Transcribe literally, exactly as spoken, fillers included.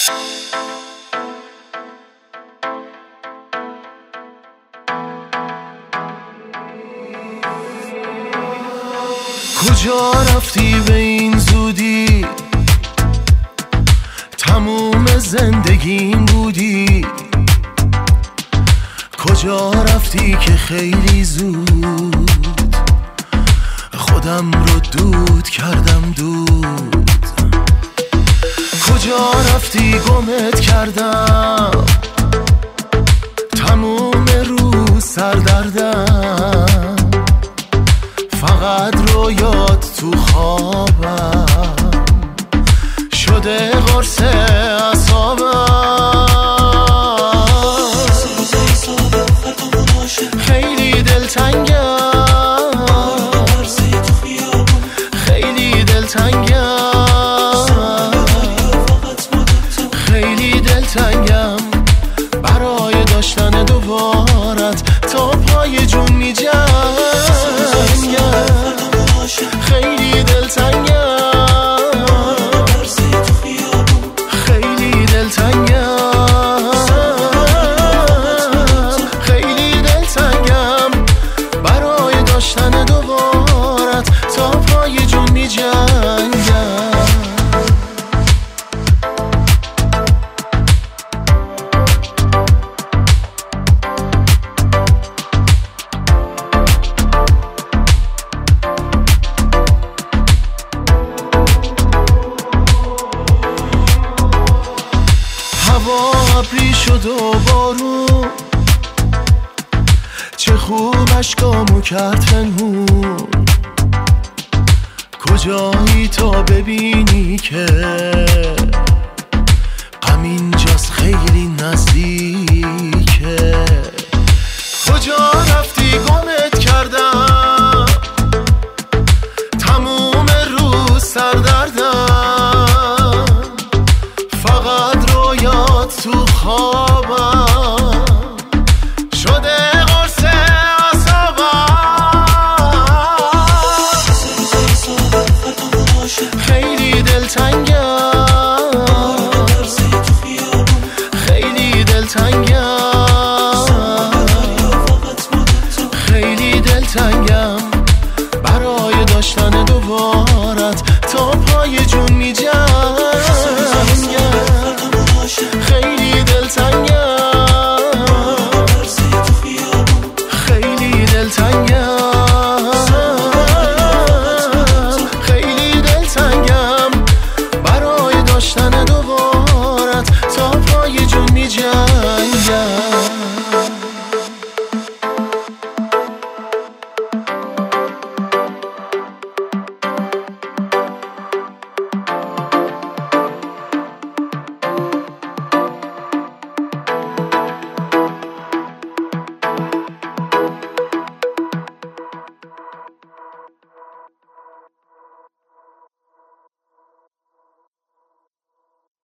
کجا رفتی به این زودی؟ تموم زندگیم بودی. کجا رفتی که خیلی زود خودم رو دود کردم دود؟ کجا رفتی گمت کردم، تموم روز سردردم، فقط رویات تو خوابم شده قرص اعصابم. خیلی دلتنگم، خیلی دلتنگم، خیلی دلتنگم برای داشتن دوبارت تا پای جون می جنگم. خیلی دلتنگم، خیلی دلتنگم، خیلی دلتنگم برای داشتن دوبارت تا پای جون می جنگم. هوا ابری شد و بارون، چه خوب اشکامو کرد پنهون. کجایی تا ببینی که غم اینجاست خیلی نزدیک.